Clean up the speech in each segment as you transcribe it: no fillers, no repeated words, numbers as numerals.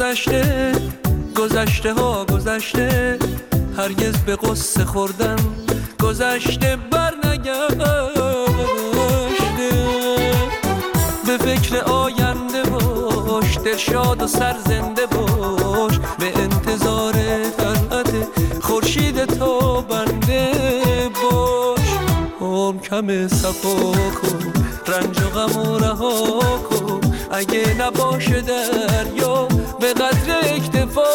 گذشته گذشته ها گذشته، هرگز به قصه خوردن گذشته بر نگشته. به فکر آینده باش، دلشاد و سرزنده باش، به انتظار طلعت خورشید تابنده باش. عمر کم صفا کن، رنج و غم و رها کن، اگه نباشه دریا به قدر اکتفا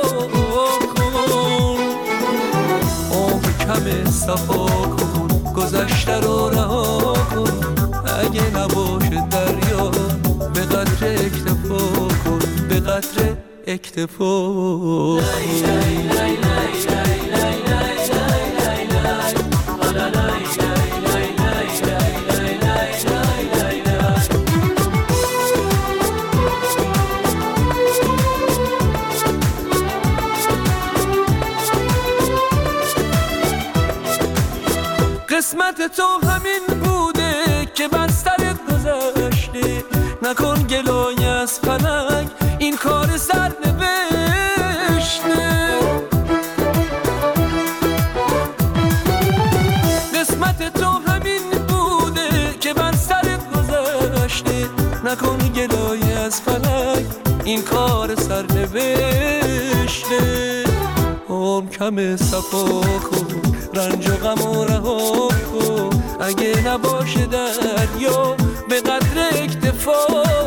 کن. عمر کم صفا کن، گذشته رو رها کن، اگه نباشه دریا به قدر اکتفا کن، به قدر اکتفا کن. قسمت تو همین بوده که بر سرت گذشته، نکن گلای از فلک، این کار سر نوشته. قسمت تو همین بوده که بر سرت گذشته، نکن گلای از فلک، این کار سر نوشته. عمر کم صفا کن، رنج و غم و رها کن، اگه نباشه دریا به قدر اکتفا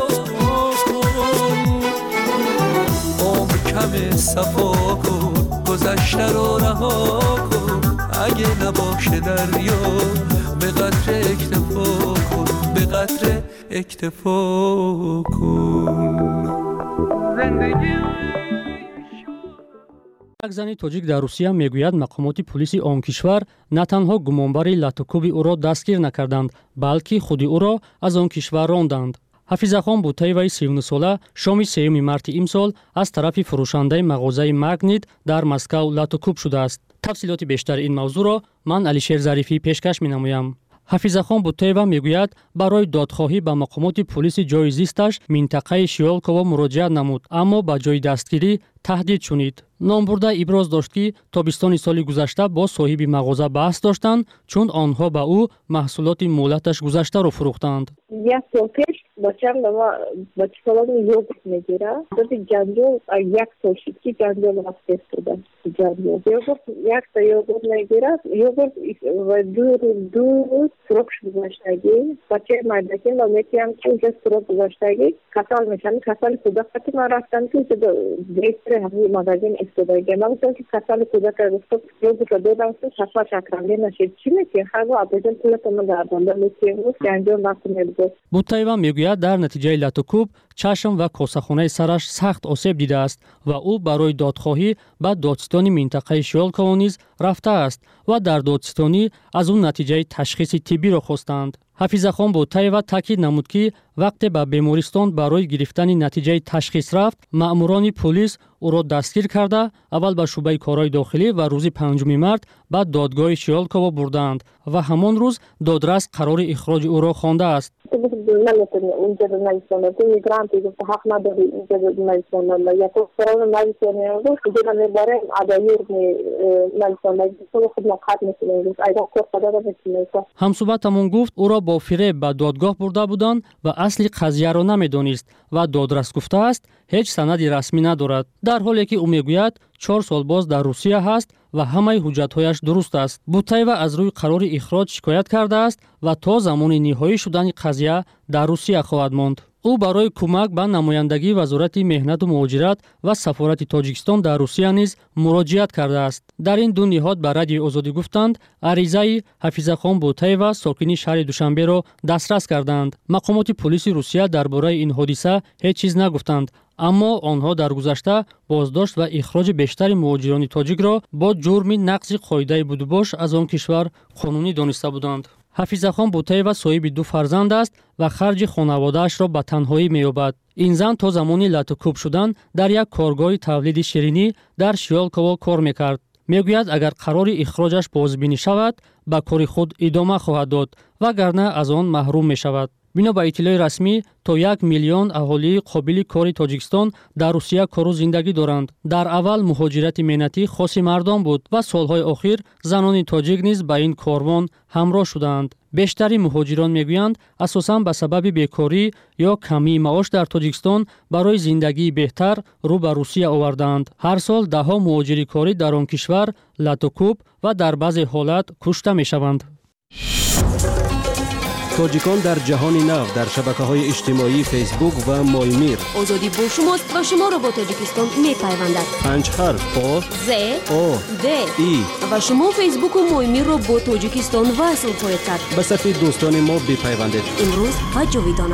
کن. عمر کم صفا کن، گذشته رو رها کن، اگه نباشه دریا به قدر اکتفا کن، به قدر اکتفا کن. زندگی یک زن تاجیک در روسیه میگوید مقامات پلیس آن کشور نه تنها گمانبری لاتوکوب او را دستگیر نکردند، بلکه خود او را از آن کشور راندند. حفیظخان بوتایوی 39 ساله شام 3 مارت امسال از طرف فروشنده مغازه ماگنیت در مسکو لاتوکوب شده است. تفصیلات بیشتر این موضوع را من علیشیر ظریفی پیشکش می‌نمایم. حفیظخان بوتایوا میگوید برای دادخواهی به مقامات پلیس جای زیستش منطقه شیولکوو مراجعه نمود، اما با جای دستگیری تهدید شنید. نامبرده ابراز داشت که تابستان سال گذشته با صاحب مغازه بحث داشتند چون آنها به او محصولات مولتش گذشته را فروختند. یک سال پیش بچه‌م با چیکار یوگورت میگیره، بعد جنجال یک سال شد که جنجال رفته شده. جنجال یوگورت یک تا یوگورت میگیره، یوگورت و دو فروش گذاشتگی بچه مردکی و میگم که اونجا فروش گذاشتگی کسال میشن، کسال کودکی ما رفتن که دیگر همین مغازه استفاده ما گفتم که کسال کودک رفت یوگورت دادم که کسال شکرنده نشد چی میگه خب آبادان پولتون دادن میگم جنجال نکنید. بوتایوا میگوید در نتیجه لاتوکوب چشم و کاسه‌خانه سرش سخت آسیب دیده است و او برای دادخواهی به دادستانی منطقه شیولکوو نیز رفته است و در دادستانی از اون نتیجه تشخیص طبی را خواستند. حفیظخان بوتایوا تاکید نمود که وقتی به بیمارستان برای گرفتن نتیجه تشخیص رفت، مأموران پلیس او را دستگیر کرده اول به شعبه کارهای داخلی و روز 5 مارت به دادگاه شیولکوو بردند و همان روز دادرس قرار اخراج او را خوانده است. اونجا نمی‌تونه میگرانتی که حق نداری اینجا نمی‌تونه یا تو فرار نمی‌تونه و دیگه نمی‌بره عدایر نمی‌تونه خود مقاد می‌تونه اینا کار خدا نمی‌تونه. همصحبتمون گفت او را با فریب به دادگاه برده بودند و اصلی قضیه را نمی‌دانست و دادرس گفته است هیچ سندی رسمی ندارد، در حالی که او میگوید 4 سال باز در روسیه هست و همه حجت‌هایش درست است. بوتایوا از روی قرار اخراج شکایت کرده است و تا زمان نهایی شدن قضیه در روسیه خواهد ماند. او برای کمک به نمایندگی وزارت مهنت و مهاجرت و سفارت تاجیکستان در روسیه نیز مراجعت کرده است. در این دو نهاد به رادیو آزادی گفتند عریضه حفیظخان بوتایوا ساکن شهر دوشنبه را دسترس کردند. مقامات پلیس روسیه درباره این حادثه هیچ چیز نگفتند، اما آنها در گذشته بازداشت و اخراج بیشتر مهاجران تاجیک را با جرم نقض قاعده بودباش از آن کشور قانونی دانسته بودند. حفیظخان بوتایوا صاحب 2 فرزند است و خرج خانواده‌اش را به تنهایی می‌یابد. این زن تا زمانی لاتوکوب شدن در یک کارگاه تولید شیرینی در شیولکوو کار می‌کرد. میگوید اگر قرار اخراجش بازبینی شود به کار خود ادامه خواهد داد وگرنه از آن محروم می‌شود. бино ба иттилои расмӣ то 1 миллион аҳолии қобили кори Тоҷикистон дар Русия кору зиндагӣ доранд. Дар аввал муҳоҷирати меҳнатӣ хоси мардон буд ва солҳои охир занони тоҷик низ ба ин корвон ҳамроҳ шуданд. бештари муҳоҷирон мегӯянд асосан ба сабаби бекорӣ ё камии маош дар Тоҷикистон барои зиндагии беҳтар рӯ ба Русия овардаанд. ҳар сол даҳҳо муҳоҷири корӣ дар он кишвар латукуб ва дар баъзе ҳолат кушта мешаванд. тоҷикон дар ҷаҳони нав дар шабакаҳои иҷтимоӣ фейсбук ва моймир. озодӣ бо шумост ва шуморо бо Тоҷикистон мепайвандад. 5 ҳарф о з о д и ва шумо фейсбуку моймирро бо Тоҷикистон васл хоҳед кард. ба сафи дӯстони мо бипайвандед. имрӯз ва ҷовидона.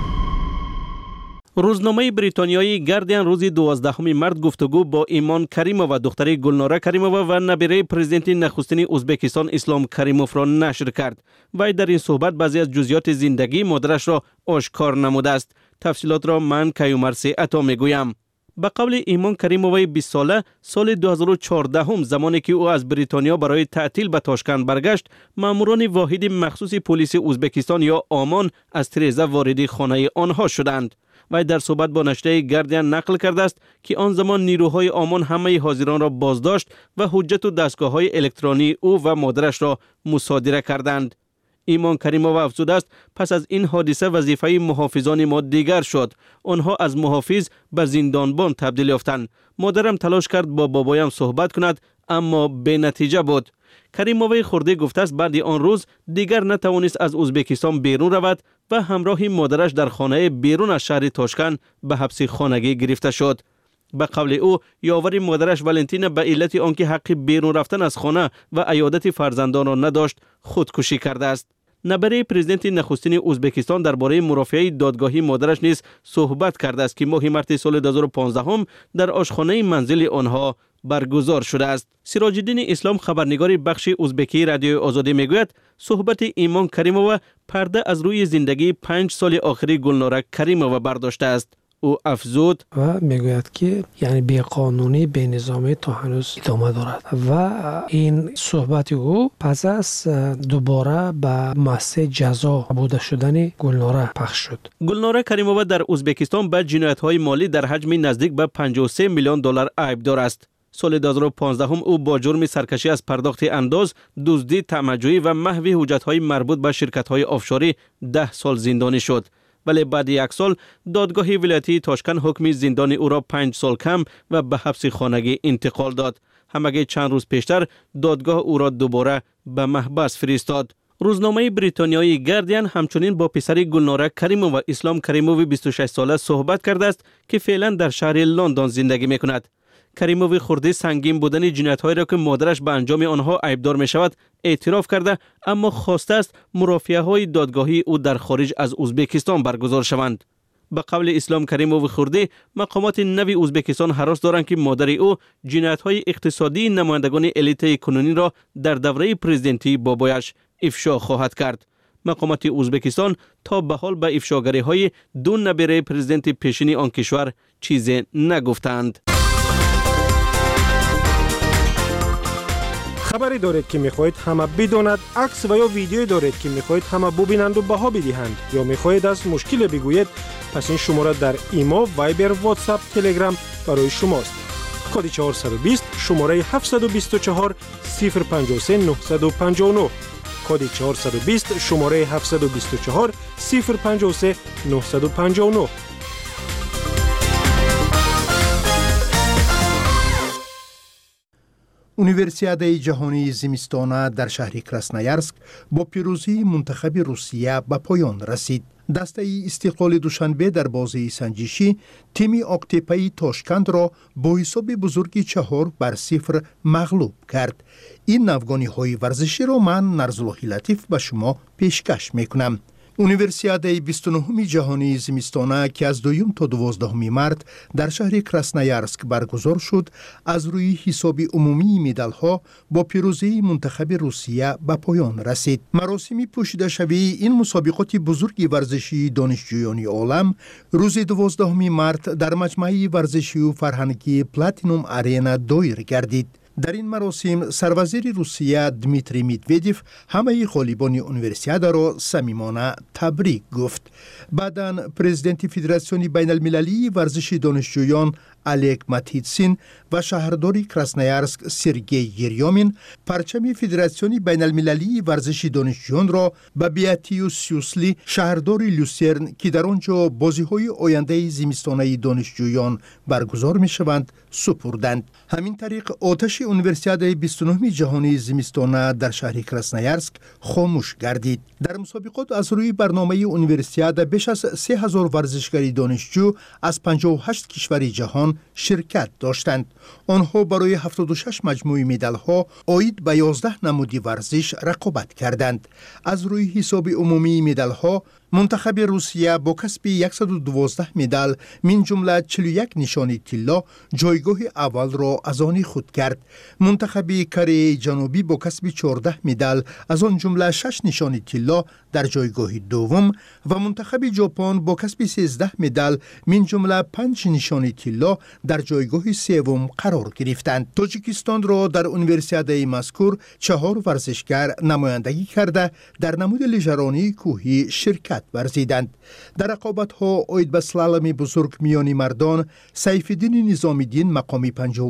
рӯзномаи бритониёи Guardian рӯзи 12 март гуфтугӯ бо Имон Каримова, духтари Гулнора Каримова ва набираи президенти нахустини Узбекистон Ислом Каримовро нашр кард. вай дар ин суҳбат баъзе аз ҷузъиёти зиндагии модарашро ошкор намудааст. тафсилотро ман Каюмарси Ато мегӯям. ба қавли Имон Каримоваи 20 сола, соли 2014 замоне ки ӯ аз Бритониё барои таътил ба Тошканд баргашт, маъмурони воҳиди махсуси полиси Узбекистон ё Омон аз тиреза вориди хонаи онҳо шуданд. вай дар суҳбат бо нашрияи Guardian нақл кардааст ки он замон нирӯҳои Омон ҳамаи ҳозиронро боздошт ва ҳуҷҷату дастгоҳҳои электронии ӯ ва модарашро мусодира карданд. Имон Каримова афзудааст, пас аз ин ҳодиса вазифаи муҳофизони мо дигар шуд. онҳо аз муҳофиз ба зиндонбон табдил ёфтанд. модарам талош кард бо бобоям суҳбат кунад, аммо бенатиҷа буд. Каримоваи хурдӣ гуфтааст, баъди он рӯз дигар натавонист аз Узбекистон берун равад ва ҳамроҳи модараш дар хонае берун аз шаҳри Тошканд ба ҳабси хонагӣ гирифта шуд. ба қавли ӯ, ёвари модараш Валентина ба иллати он ки ҳаққи берун рафтан аз хона ва аёдати фарзандонро надошт, худкушӣ кардааст. набараи президенти нахустини Узбекистон дар бораи мурофиаи додгоҳи модараш низ суҳбат кардааст ки моҳи марти соли 2015 дар ошхонаи манзили онҳо баргузор шудааст. Сироҷиддини Ислом, хабарнигори бахши узбекии радиои Озодӣ мегӯяд, суҳбати Имон Каримова парда аз рӯи зиндагии 5 соли охири Гулнора Каримова бардоштааст. ӯ афзуд ва мегӯяд ки яъни беқонунӣ, бенизомӣ то ҳанӯз идома дорад ва ин суҳбати ӯ пас аз дубора ба маслҳаи ҷазо буда шудани Гулнора пахш шуд. Гулнора Каримова дар Узбекистон ба ҷиноятҳои молӣ дар ҳаҷми наздик ба $53 миллион айбдор аст. соли 2015 ӯ бо ҷурми саркашӣ аз пардохти андоз, дуздӣ, таъмаҷӯӣ ва маҳви ҳуҷҷатҳои марбут ба ширкатҳои офшорӣ 10 сол зиндонӣ шуд. вале баъди 1 сол додгоҳи вилоятии Тошканд ҳукми зиндони ӯро 5 сол кам ва ба ҳабси хонагӣ интиқол дод. ҳамагӣ чанд рӯз пештар додгоҳ ӯро дубора ба маҳбас фиристод. рӯзномаи бритониёи Guardian ҳамчунин бо писари Гулнора Каримова, Ислом Каримови 26 сола суҳбат кардааст, ки феълан дар шаҳри Лондон зиндагӣ мекунад. Каримови хурдӣ сангин будани ҷиноятҳоеро ки модараш ба анҷоми онҳо айбдор мешавад, эътироф карда, аммо хостааст мурофиаҳои додгоҳии ӯ дар хориҷ аз Узбекистон баргузор шаванд. ба қавли Ислом Каримови хурдӣ, мақомоти нави Узбекистон ҳарос доранд ки модари ӯ ҷиноятҳои иқтисодии намояндагони элитаи кунуниро дар давраи президентии бобояш ифшо хоҳад кард. мақомоти Узбекистон то ба ҳол ба ифшогариҳои ду набираи президенти пешини он кишвар чизе нагуфтанд. خبری دارید که میخواهید همه بداند، عکس و یا ویدیویی دارید که میخواهید همه ببینند و بها بدهند یا میخواهید از مشکل بگویید، پس این شماره در ایما، وایبر، واتساپ، تلگرام برای شماست. کد 420 شماره 724 053 959. کد 420 شماره 724 053 959. универсиадаи ҷаҳонии зимистона дар шаҳри Красноярск бо пирӯзии мунтахаби Русия ба поён расид. дастаи истиқлоли душанбе дар бозии санҷишӣ тими Октепаи Тошкандро бо ҳисоби бузурги 4-0 мағлуб кард. ин навгониҳои варзиширо ман Нарзуллоҳи Латиф ба шумо пешкаш мекунам. универсиадаи 29 ҷаҳонии зимистона ки аз 2 то 12 март дар шаҳри Красноярск баргузор шуд, аз рӯи ҳисоби умумии медалҳо бо пирӯзии мунтахаби Русия ба поён расид. маросими пӯшидашавии ин мусобиқоти бузурги варзишии донишҷӯёни олам рӯзи 12 март дар маҷмаи варзишию фарҳангии Platinum Arena доир гардид. در این مراسم سروزیر روسیه دمیتری میدویدیف همه غالبان اونیورسیادا را صمیمانه تبریک گفت. بعداً پرزیدنت فدراسیون بین المللی ورزش دانشجویان الک ماتیتسین و شهردار کراسنایارسک سرگئی گریومین پرچم فدراسیون بین المللی ورزش دانشجویان را به بیاتیوس سیوسلی شهردار لوسرن که در آنجا بازی‌های آینده زمستانه دانشجویان برگزار می‌شوند سپردند. همین طریق آتش اونیورسیاد 29 جهانی زمستانه در شهر کراسنایارسک خاموش گردید. در مسابقات از روی برنامه اونیورسیاد بیش از 3000 ورزشکار دانشجو از 58 کشور جهان شرکت داشتند. آنها برای 76 مجموعه مدال‌ها عاید به 11 نمود ورزش رقابت کردند. از روی حساب عمومی مدال‌ها منتخب روسیه با کسب 112 مدال من جمله 41 نشانی طلا جایگاه اول را از آن خود کرد. منتخب کره جنوبی با کسب 14 مدال از آن جمله 6 نشانی طلا در جایگاه دوم و منتخب ژاپن با کسب 13 مدال من جمله 5 نشانی طلا در جایگاه سوم قرار گرفتند. تاجیکستان را در اونیورسیاده مذکور 4 ورزشکار نمایندگی کرده در نمود لیژرانی کوهی شرکت ورزیدند. در رقابت‌ها عاید به سلالم بزرگ میانی مردان سیف‌الدین نظامی‌دین مقام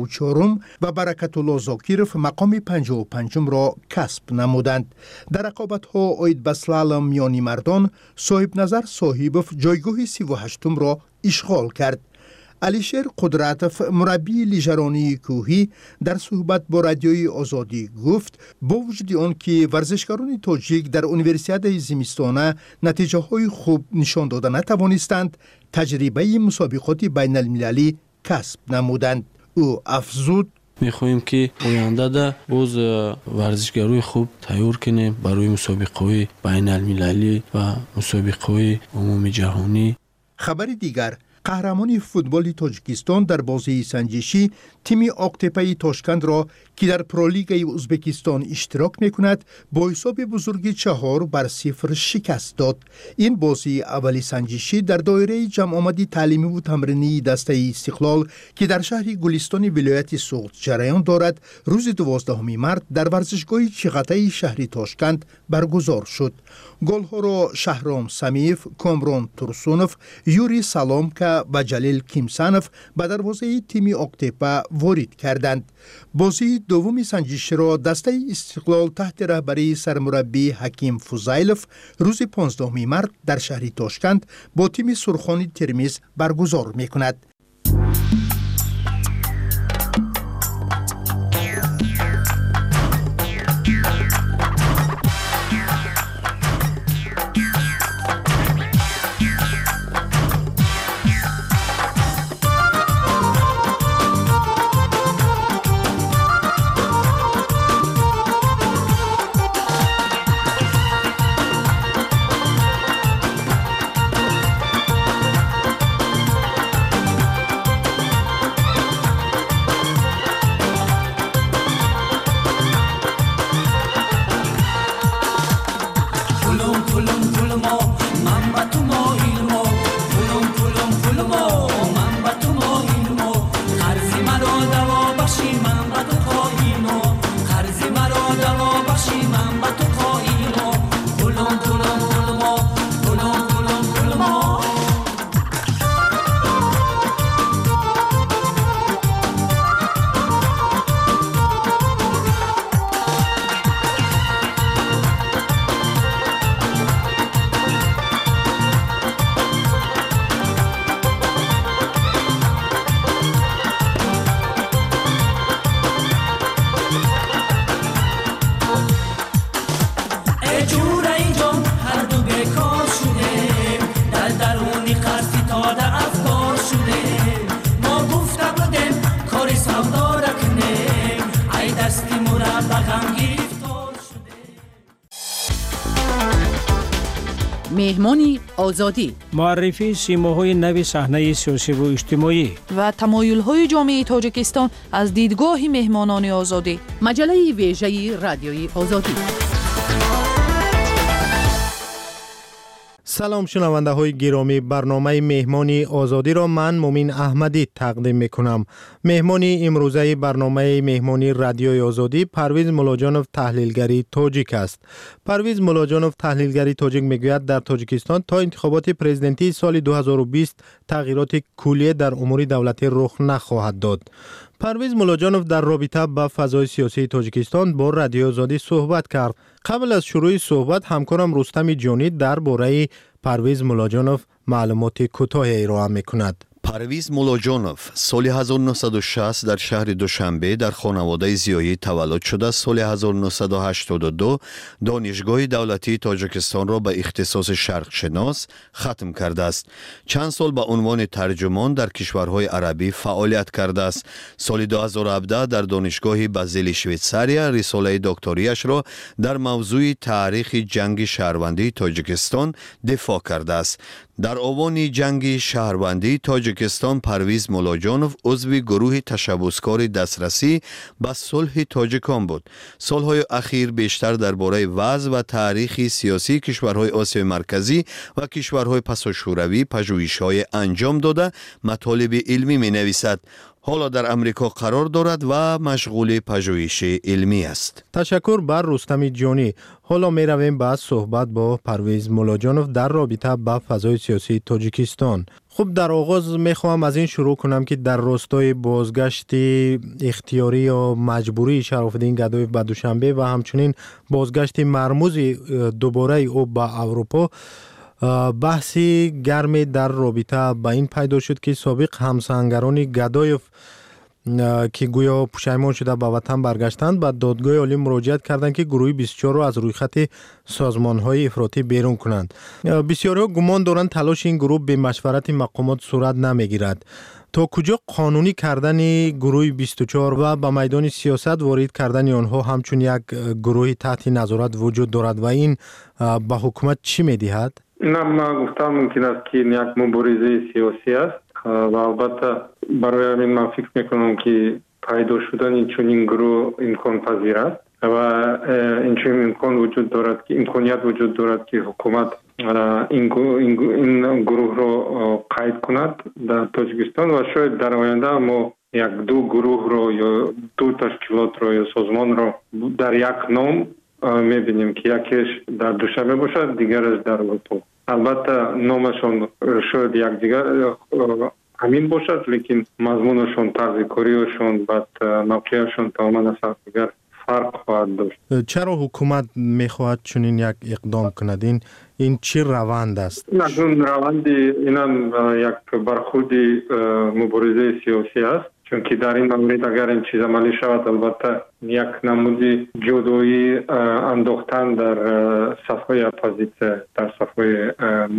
54 و برکت الله زاکیروف مقام 55 را کسب نمودند. در رقابت‌ها عاید به سلالم میانی مردان صاحب نظر صاحبوف جایگاه 38 را اشغال کرد. علیشیر قدرتوف مربی لیژرانی کوهی در صحبت با رادیوی آزادی گفت با وجود آن که ورزشکاران تاجیک در اونیورسیاد زمستانه نتیجه های خوب نشان داده نتوانستند، تجربه مسابقات بین المللی کسب نمودند. او افزود میخواهیم که آینده ده باز ورزشگروی خوب تیار کنیم برای مسابقات بین المللی و مسابقات عمومی جهانی. خبر دیگر، قهرمان فوتبال تاجیکستان در بازی سنجشی تیم آقتپه تاشکند را که در پرولیگ ازبکستان اشتراک میکند با حساب بزرگ 4-0 شکست داد. این بازی اولی سنجشی در دایره جمع آمدی تعلیمی و تمرینی دسته استقلال که در شهر گلستان ولایت سوغد جریان دارد روز 12 مارس در ورزشگاه چغته شهر تاشکند برگزار شد. گل‌ها را شهرام سمیف، کامران ترسونوف، یوری سلامکا و جلیل کیمسانوف به دروازه تیم آقتپه وارد کردند. بازی دومی سنجشی را دسته استقلال تحت رهبری سرمربی حکیم فوزایلوف روز 15 مارس در شهر تاشکند با تیم سرخانی ترمیز برگزار می‌کند. مهمانی آزادی، معرفی سیماهای نو صحنه سیاسی و اجتماعی و تمایل‌های جامعه تاجیکستان از دیدگاه مهمانان آزادی. مجله ویژه رادیوی آزادی. سلام شنونده های گرامی، برنامه مهمانی آزادی را من مومین احمدی تقدیم می کنم. مهمانی امروزه برنامه مهمانی رادیوی آزادی پرویز مولاجانوف تحلیلگری تاجیک است. پرویز مولاجانوف تحلیلگری تاجیک میگوید در تاجیکستان تا انتخابات پرزیدنتی سال 2020 تغییرات کلی در امور دولتی رخ نخواهد داد. پرویز مولاجانوف در رابطه با فضای سیاسی تاجیکستان با رادیو آزادی صحبت کرد. قبل از شروع صحبت همکارم رستم جانی درباره پرویز مولاجانوف معلومات کوتاهی ارائه می‌کند. پرویز مولاجانوف سال 1960 در شهر دوشنبه در خانواده زیایی تولد شده. سال 1982 دانشگاه دولتی تاجیکستان را به اختصاص شرق شناس ختم کرده است. چند سال به عنوان ترجمان در کشورهای عربی فعالیت کرده است. سال 2017 در دانشگاه بازیل شویتساریا رساله دکتریش را در موضوع تاریخ جنگ شهروندی تاجیکستان دفاع کرده است. در آوان جنگ شهروندی تاجیکستان پرویز مولاجانوف عضو گروه تشبسکار دسترسی به صلح تاجیکان بود. سالهای اخیر بیشتر درباره وضع و تاریخ سیاسی کشورهای آسیای مرکزی و کشورهای پساشوروی پژوهش‌های انجام داده مطالب علمی می‌نویسد. حالا در امریکا قرار دارد و مشغول پژوهش علمی است. تشکر بر رستم جانی. حالا می رویم به صحبت با پرویز مولاجانوف در رابطه با فضای سیاسی تاجیکستان. خب در آغاز می خواهم از این شروع کنم که در راستای بازگشت اختیاری یا مجبوری شراف‌الدین گدایف به دوشنبه و همچنین بازگشت مرموز دوباره او به اروپا، بحثی گرمی در رابطه با این پیدا شد که سابق همسنگران گدایف که گویا پشیمان شده به وطن برگشتند به دادگاه عالی مراجعت کردند که گروه 24 را از روی خط سازمان‌های افراطی بیرون کنند. بسیاری‌ها گمان دارند تلاش این گروه به مشورت مقامات صورت نمیگیرد. تا کجا قانونی کردن گروه 24 و به میدان سیاست وارد کردن آنها همچون یک گروه تحت نظارت وجود دارد و این به حکومت چی می‌دهد؟ نه، من گفتم ممکن است که یک مبارزه سیاسی است و البته برای همین من فکر میکنم که پیدا شدن این چنین گروه امکان پذیر است و این چنین امکانیت وجود دارد که حکومت این گروه را قید کند در تاجیکستان و شاید در آینده ما یک دو گروه را یا دو تشکیلات را یا سازمان را در یک نام میبینیم که یکیش در دوشنبه باشد، دیگرش در اروپا. البته نامشون شاید یک دیگر همین باشد، لیکن مضمونشون، طرز کاریشون، بعد موقعشون تماما از دیگر فرق خواهد داشت. چرا حکومت میخواهد چنین یک اقدام کند؟ این چی روند است؟ نه، این روند یک برخورد مبارزه سیاسی است، چون که در این مورد اگر این چیز عملی شود البته یک نمودی جدایی انداختن در صفحه اپوزیسیون، در صفحه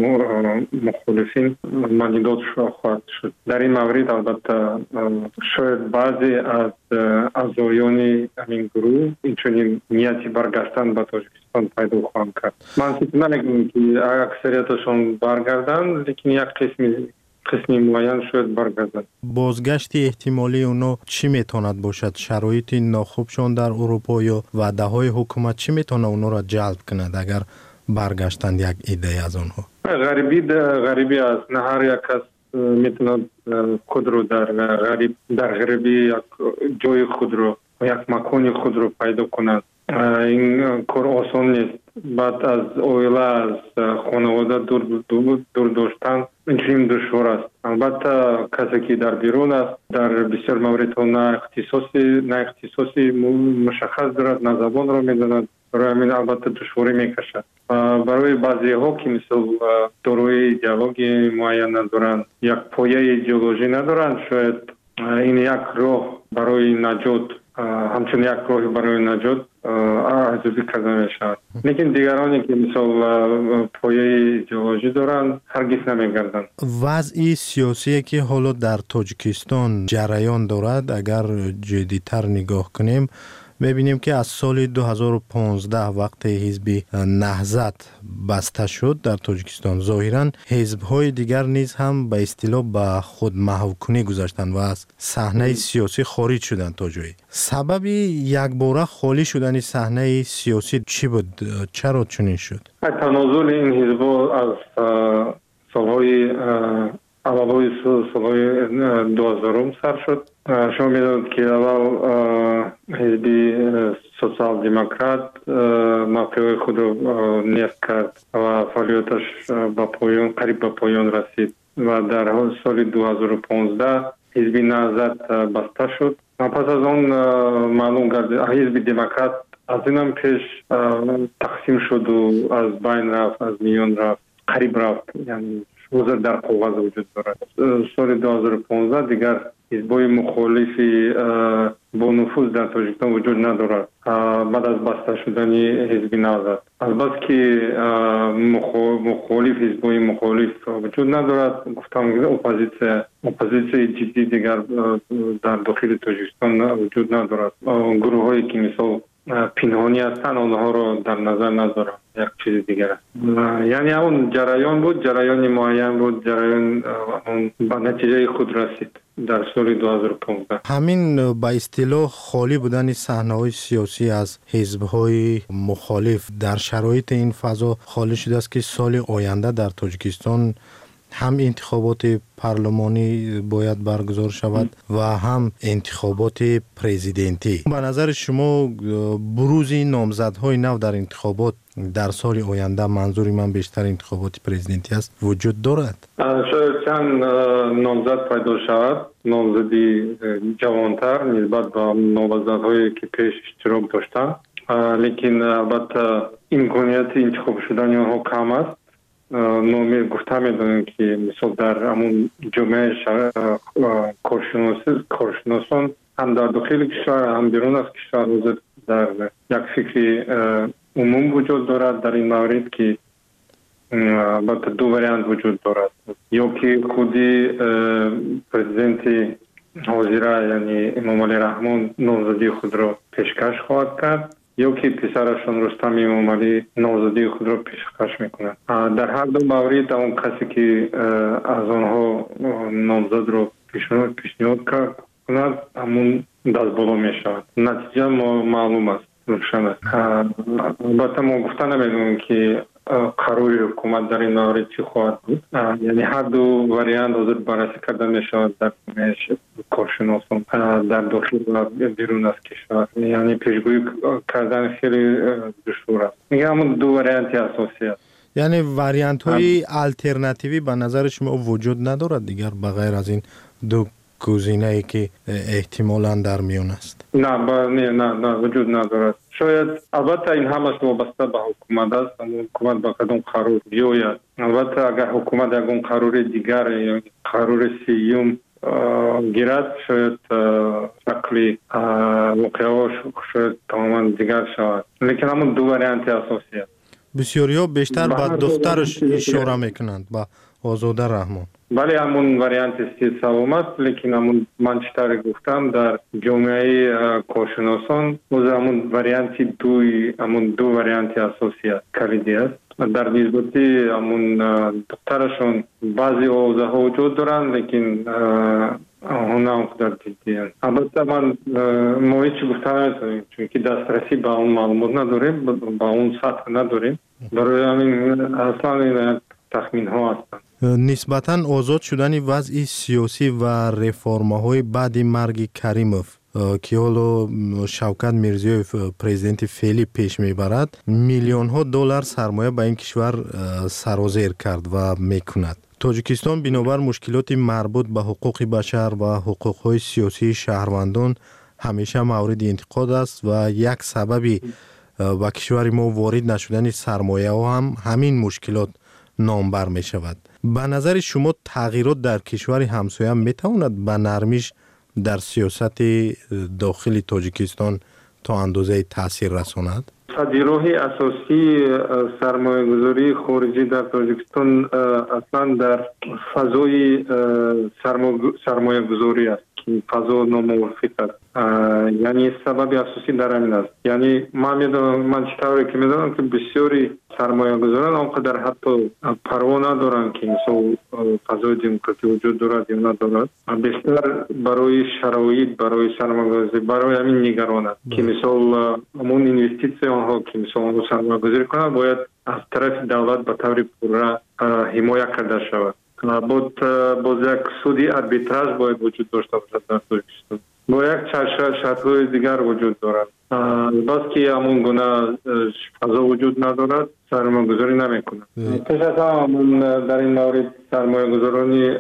مخالفین مالیدات خواهد شد. در این مورد البته شاید بعضی از اعضایان این گروه این چنین نیتی برگشتن به تاجیکستان پیدا خواهند کرد. من فکر نمی‌کنم که اکثریتشون برگردن، لیکن یک قسمی معین شاید برگردن. بازگشت احتمالی اونا چی میتواند باشد؟ شرایط ناخوبشان در اروپا یا وعده های حکومت چی میتونه اونا را جلب کند اگر برگشتند یک ایده از آنها؟ غریبی است. نه هر یک کس میتونه خود رو در غریبی یک جای خود رو، یک مکان خود رو پیدا کند. این کار آسان نیست. بعد از اویله، از خانواده دور داشتن این دشوار است. البته کسی که در بیرون است در بسیار موردها نه اختصاصی مشخص دارد، نه زبان را میداند، برای همین البته دشواری میکشد. برای بعضی ها که مثل داروی ایدئولوژی معین ندارند، یک پایه ایدئولوژی ندارند، شاید این یک راه برای نجات، همچنین یک راه برای نجات ارزیابی کرده میشود. لیکن دیگرانی که مثل پایه ایدئولوژی دارند هرگز نمیگردند. وضع سیاسی که حالا در تاجیکستان جریان دارد اگر جدی‌تر نگاه کنیم می‌بینیم که از سال 2015 وقت حزب نهضت بسته شد در تاجیکستان ظاهراً حزب‌های دیگر نیز هم به اصطلاح به خود محوکنی گذاشتند و از صحنه سیاسی خارج شدند تا جایی. سبب یکباره خالی شدن صحنه سیاسی چی بود؟ چرا چنین شد؟ تنازل این حزب‌ها از سالهای اولای سالهای 2000 سر شد. شما می‌دانید که اول حزب سوسیال دموکرات موقع خود را نیست کرد و فعالیتش به پایان قریب به پایان رسید و در سال 2015 حزب نهضت بسته شد. پس از آن معلوم گردید حزب دموکرات از اینم پیش تقسیم شد و از بین رفت، از میان رفت، قریب رفت، یعنی حضور در کاغذ وجود دارد. سال 2015 دیگر حزب‌های مخالفی با نفوذ در تاجیکستان وجود ندارد بعد از بسته شدن حزب نهضت. البته که مخالف حزب‌های مخالف وجود ندارد، گفتم اپوزیسیون جدی دیگر در داخل تاجیکستان وجود ندارد. گروه‌هایی که مثل پنهانی هستند آنها را در نظر ندارم. یک چیز دیگر است. یعنی اون جریان بود، جریان معین بود، جریان به نتیجه خود رسید در سال 2015. همین به اصطلاح خالی بودن صحنه‌های سیاسی از حزب‌های مخالف در شرایط این فضا خالی شده است که سال آینده در تاجیکستان هم انتخابات پارلمانی باید برگزار شود و هم انتخابات پرزیدنتی. به نظر شما بروز نامزدهای نو در انتخابات در سال آینده، منظوری من بیشتر انتخابات پرزیدنتی است، وجود دارد؟ شاید چند نامزد پیدا شود، نامزدی جوانتر نسبت به نامزدهایی که پیش اشتراک داشتند، لیکن البته امکانیت انتخاب شدن آنها کم است. نومی گفته میدونیم که مثلا در همون جمعه کارشناسان هم در داخل کشور هم بیرون از کشور حضور در یک فکر عموم وجود دارد در این مورد که البته دو وریانت وجود دارد، یا که خودی پرزیدنت حاضره یعنی امام علی رحمان نامزدی خود را پیشکش خواهد کرد، یا که پسرشون رستم امام علی نامزدی خود را پیشکش میکنند. در هر دو مورد اون کسی که از آنها نامزد را پیشنهاد کند همون دست بالا میشود. نتیجه معلوم است، روشن است. البته ما گفته نمیدونیم که قرار حکومت در این مورد چی خواهد بود. یعنی هر دو وریانت حاضر بررسی کرده میشود در کارشناسان در داخل و بیرون از کشور. یعنی پیشگویی کردن خیلی دشوار است. میگم همون دو وریانت اساسی است. یعنی وریانت های الटरनेटिवی به نظر شما وجود ندارد دیگر بغیر از این دو گزینه ای که احتمالاً در میان است؟ نه وجود ندارد. شاید البته این همش وابسته به حکومت است. حکومت با کدام قرار بیاید. البته اگر حکومت یکون قرار دیگر یا قرار سیوم گیرد شاید شکل واقعه شاید تماما دیگر شود. لیکن همون دو وریانت اساسی است. بسیاری ها بیشتر به دخترش اشاره میکنند، با آزاده رحمان. بله همون وریانت سوم است، لیکن همون من چطور گفتم در جامعه کارشناسان همون وریانت دو وریانت اساسی است، کلیدی است. در نسبتی همون دخترشون بعضی آوازه ها وجود دارند، لیکن آنها هم در جدی هست. البته من ما هیچ گفته نمیتونیم چون که دسترسی به اون معلومات نداریم، به اون سطح نداریم. برای همین اصلا این تخمین ها هستند. نسبتاً آزاد شدن وضع سیاسی و رفرم‌های بعد مرگ کریموف که حالا شوکت میرزیویف پرزیدنت فعلی پیش میبرد، میلیون ها دلار سرمایه به این کشور سرازیر کرد و میکند. تاجیکستان بنابر مشکلات مربوط به حقوق بشر و حقوق‌های سیاسی شهروندان همیشه مورد انتقاد است و یک سببی به کشور ما وارد نشدن سرمایه ها هم همین مشکلات نامبر می شود. به نظر شما تغییرات در کشور همسایه می تواند به نرمیش در سیاست داخل تاجیکستان تا اندازه تاثیر رساند؟ راه اساسی سرمایه گذاری خارجی در تاجیکستان اصلا در فضای سرمایه گذاری است که فضا ناموافق است. یعنی سبب اساسی در همین است. یعنی من چطوری که میدونم که بسیاری سرمایه گذاران آنقدر حتی پروا ندارن که مثلا فضای دموکراسی وجود دارد یا ندارد، بیشتر برای شرایط، برای سرمایه گذاری، برای همین نگرانند که مثلا همون اینوستیسی آنها که مثلا سرمایه گذاری کنند باید از طرف دولت به طور پورا حمایت کرده شود. باز یک سودی اربیتراژ باید وجود داشته باشد در تاجیکستان. با یک شرط‌های دیگر وجود دارد. بس که همون گونه فضا وجود ندارد سرمایه گذاری نمیکنند. پیش از همون در این مورد سرمایه گذارانی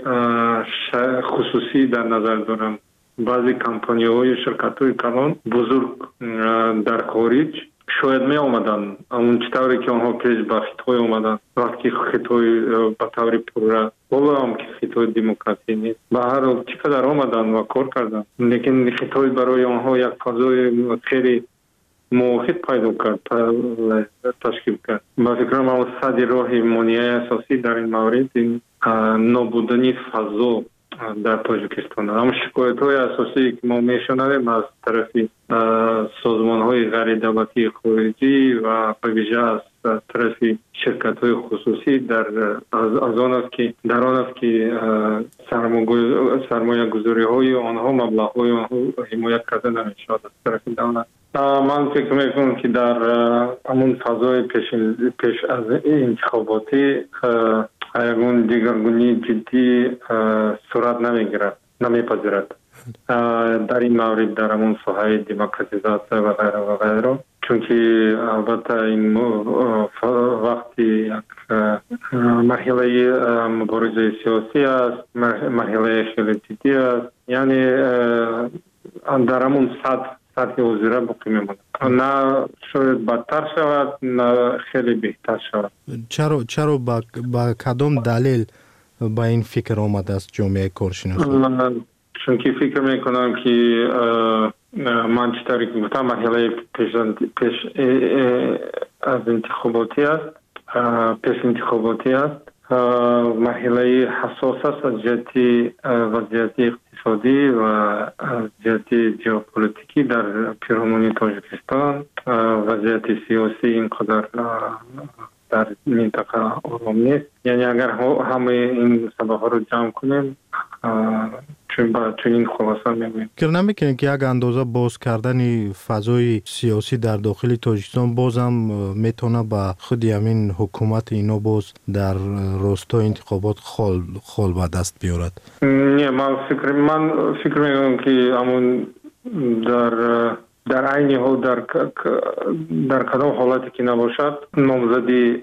خصوصی در نظر دارم. بعضی کمپانی‌های شرکت‌های کلان بزرگ در خارج شاید می آمدن اون چطوری که آنها پیش به خطای آمدن وقتی خطای به طور پورا بالا هم که خطای دموکراسی نیست به هر حال چقدر آمدن و کار کردن لیکن خطای برای آنها یک فضای خیلی موحد پیدا کرد تشکیل کرد. با فکرم اون صد راه مانع اساسی در این مورد این نابودنی فضا در تاجیکستان. اما شکایت های اساسی که ما میشنویم از طرف سازمان های غیر دولتی خارجی و به ویژه از طرف شرکت های خصوصی از آن است که در آن است که سرمایه گذاری های آنها مبلغ های آنها حمایت کرده نمیشد از طرف دولت. من فکر میکنم که در همون فضای پیش از انتخاباتی یکون دیگرگونی جدی صورت نمیپذیرد در این مورد در همون ساحه دموکراتیزاسیون و غیره و غیره. چون که البته این وقتی یک مرحله مبارزه سیاسی است، مرحله خیلی جدی است، یعنی در همون سطح وزیره باقی میماند، نه شاید بدتر شود نه خیلی بهتر شود. چرا با کدام دلیل با این فکر آمده است جامعه کارشناسی؟ چون که فکر میکنم که من چطوری که گفتم مرحله پیش از انتخاباتی است، پیش انتخاباتی است، مرحله حساس است از جهت وضعیت اقتصادی و از جهت ژئوپلیتیکی در پیرامون تاجیکستان. وضعیت سیاسی اینقدر در منطقه آرام نیست. یعنی اگر همه این سبب ها رو جمع کنیم چون این خلاصه می‌بینیم. فکر نمی‌کنید که یک اندازه باز کردن فضای سیاسی در داخل تاجیکستان باز هم میتونه با خود همین حکومت اینا باز در راستای انتخابات خال به دست بیارد؟ نه، من فکر می‌کنم که همون در عین حال در کدام حالتی که نباشد نامزدی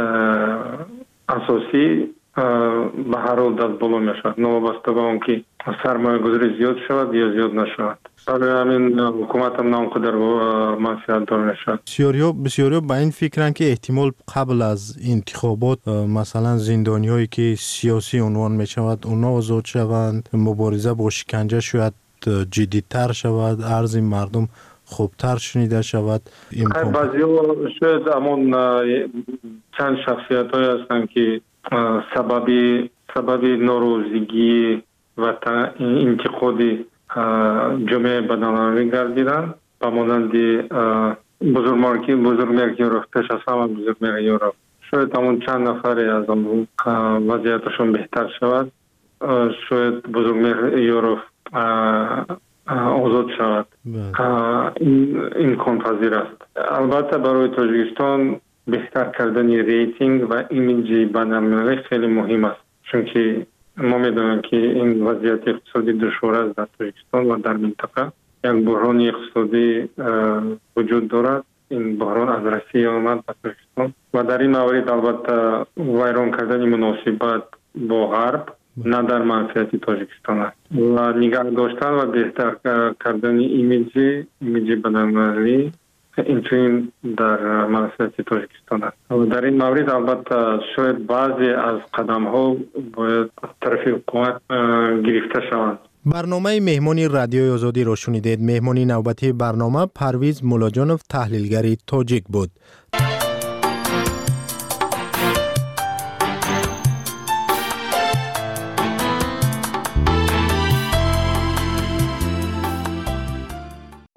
اساسی به هر حال دست بالا میشود، نوابسته به اون که سرمایه گذاری زیاد شود یا زیاد نشود. برای همین حکومت هم نامقدر منفعت دار نشود. بسیاری با این فکرن که احتمال قبل از انتخابات مثلا زندانی هایی که سیاسی عنوان می شود اونا آزاد شوند، مبارزه با شکنجه شاید جدیدتر شود، عرض مردم خوبتر شنیده شود. بعضی شاید همون چند شخصیت های هستن که سبب ناروزگی و انتقادی جامعه بدنامی گردیدن با مانند بزرگمرگ یوروپ، پیش از همه بزرگمرگ یوروپ. شاید همون چند نفری از اون وضعیتشون بهتر شود، شاید بزرگمرگ یوروپ آزاد شود. این پذیر است. البته برای تاجیکستان بهتر کردن ریتینگ و ایمیج بین‌المللی خیلی مهم است، چون که ما میدونیم که این وضعیت اقتصادی دشوار است در تاجیکستان و در منطقه. یک بحران اقتصادی وجود دارد. این بحران از روسیه آمد به تاجیکستان و در این مورد البته ویران کردن مناسبت با غرب نه در منفعت تاجیکستان است و نگاه داشتن و بهتر کردن ایمیج بین‌المللی این در منفعت تاجیکستان است. و در این مورد البته شاید بعضی از قدم ها باید از طرف حکومت گرفته شوند. برنامه مهمانی رادیوی آزادی را شنیدید. مهمانی نوبتی برنامه پرویز مولاجانوف، تحلیلگر تاجیک بود.